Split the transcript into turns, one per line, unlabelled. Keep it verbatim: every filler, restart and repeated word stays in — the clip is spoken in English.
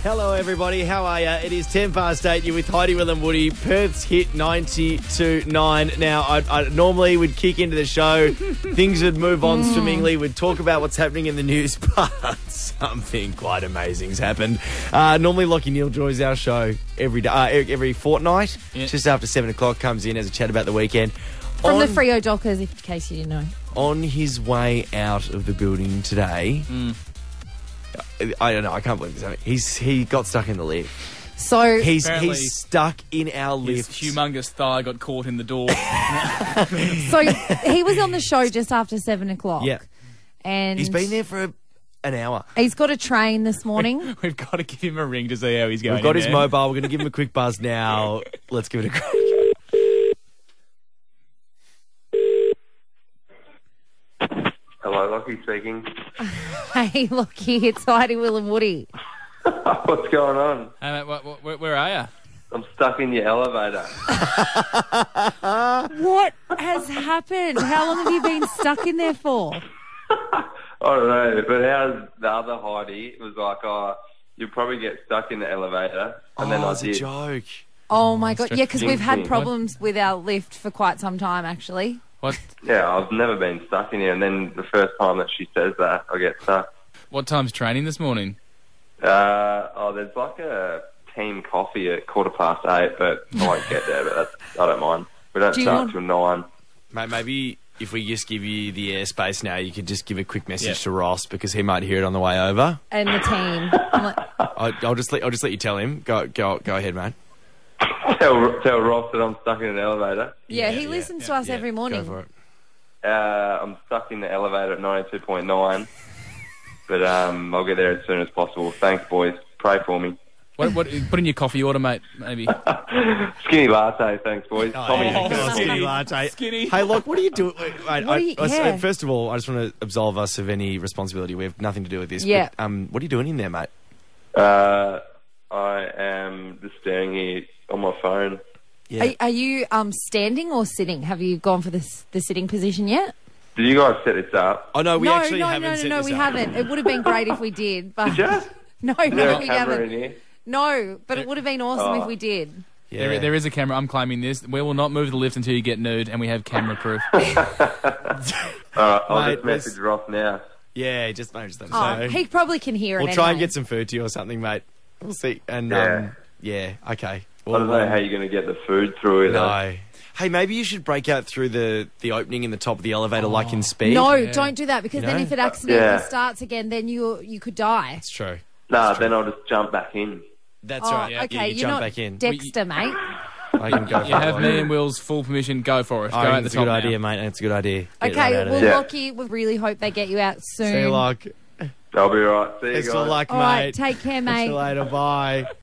Hello, everybody. How are you? It is ten past eight. You're with Heidi, Will and Woody. Perth's hit ninety-two nine. Now, I, I normally would kick into the show. Things would move on swimmingly. We'd talk about what's happening in the news, but something quite amazing's happened. Uh, normally, Lockie Neal joins our show every day, uh, every fortnight.
Yeah.
Just after seven o'clock, comes in, has a chat about the weekend.
From
on,
the Freo Dockers, in case you didn't know.
On his way out of the building today...
Mm.
I don't know. I can't believe this happened. He's he got stuck in the lift.
So
He's
Apparently
he's stuck in our
His
lift.
humongous thigh got caught in the door.
so he was on the show just after seven o'clock.
Yeah,
And
he's been there for a, an hour.
he's got a train this morning.
We've got to give him a ring to see how he's going.
We've got
in
his
there.
mobile. We're going to give him a quick buzz now. Let's give it a crack.
Hello, Lockie speaking.
Hey, Lockie, it's Heidi, Will and Woody.
What's going on?
Hey, mate, what, what, where, where are you?
I'm stuck in your elevator.
What has happened? How long have you been stuck in there for?
I don't know, but how's the other Heidi? It was like, oh, you'll probably get stuck in the elevator. And then
oh,
I
it's a
did.
joke.
Oh, my God. Yeah, because we've had
What?
problems with our lift for quite some time, actually.
What
Yeah, I've never been stuck in here. And then the first time that she says that, I get stuck.
what time's training this morning?
Uh, oh, there's like a team coffee at quarter past eight, but I won't get there, but that's, I don't mind. We don't
Do you
start
want-
till nine.
Mate, maybe if we just give you the airspace now, you could just give a quick message
Yeah.
to Ross because he might hear it on the way over.
And the team. I'm like,
I, I'll just let I'll just let you tell him. Go go go ahead, mate.
Tell, tell Ross that I'm stuck in an elevator.
yeah,
Yeah,
he
yeah,
listens
yeah,
to us
yeah.
every
Go
morning.
for it.
Uh, I'm stuck in the elevator at ninety-two point nine, but um, I'll get there as soon as possible. Thanks, boys. Pray for me.
What, what, put in your coffee order, mate, maybe.
Skinny latte, thanks, boys. Tommy,
yeah.
Go on,
Oh,
skinny latte.
Skinny.
Hey, look, what are you doing? Wait, wait,
What
I,
are you-
I-
yeah.
First of all, I just want to absolve us of any responsibility. We have nothing to do with this.
Yeah.
But, um, what are you doing in there, mate?
uh, I am just staring here on my phone.
Yeah.
Are, are you um, standing or sitting? Have you gone for this, the sitting position yet?
Did you guys set this up?
Oh no, we
no,
actually
no,
haven't.
no, no,
set
no,
this
we
up.
haven't. It would have been great if we did, but
Did you?
no,
Is there
no,
a
we
camera in
haven't.
here?
No, but it would have been awesome
Oh.
if we did.
Yeah.
There, there is a camera. I'm claiming this. We will not move the lift until you get nude, and we have camera proof.
Alright, I'll
Mate,
just message Ross now.
Yeah, just mate, just let us
Oh,
know.
he probably can hear it.
We'll try and
anyway.
get some food to you or something, mate. We'll see. And
Yeah.
um, yeah, okay.
I
Well,
don't know
um,
how you're going to get the food through either.
No. Hey, maybe you should break out through the, the opening in the top of the elevator like in Speed.
No,
Yeah.
don't do that because
You
then
know?
if it accidentally
Yeah.
starts again, then you you could die.
That's true.
Nah, then I'll just jump back in.
That's
Oh,
right. Yeah,
okay,
you
you're
jump
not
back in.
Dexter, mate.
I can go for
You have
it.
me and Will's full permission. Go for it. Go
I
at
think
the
it's a
top
good
now.
idea, mate. It's a good idea. Get right
Okay,
out of
well,
there.
Yeah.
Lockie, we really hope they get you out soon.
See you, luck.
I'll be alright. See you
Thanks
guys.
for luck,
All
mate.
right, take care,
See
mate.
you later. Bye.